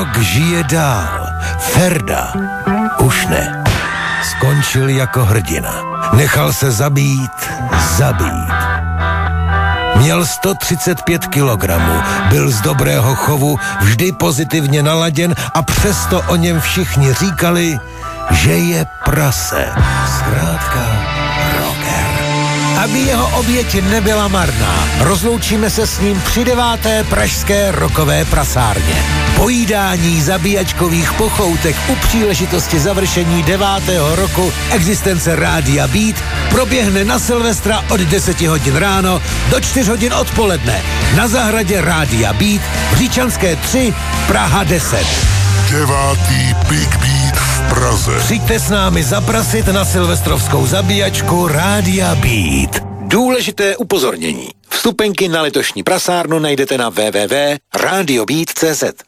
Rok žije dál. Ferda už ne. Skončil jako hrdina. Nechal se zabít. Měl 135 kilogramů, byl z dobrého chovu, vždy pozitivně naladěn a přesto o něm všichni říkali, že je prase. Zkrátka rocker. Aby jeho oběť nebyla marná, rozloučíme se s ním při 9. pražské rockové prasárně. Pojídání zabíjačkových pochoutek u příležitosti završení 9. roku existence Rádia Beat proběhne na Silvestra od 10 hodin ráno do 4 hodin odpoledne na zahradě Rádia Beat v Říčanské 3, Praha 10. 9. Big Beat v Praze. Přijďte s námi zaprasit na silvestrovskou zabíjačku Rádia Beat. Důležité upozornění. Vstupenky na letošní prasárnu najdete na www.radiobeat.cz.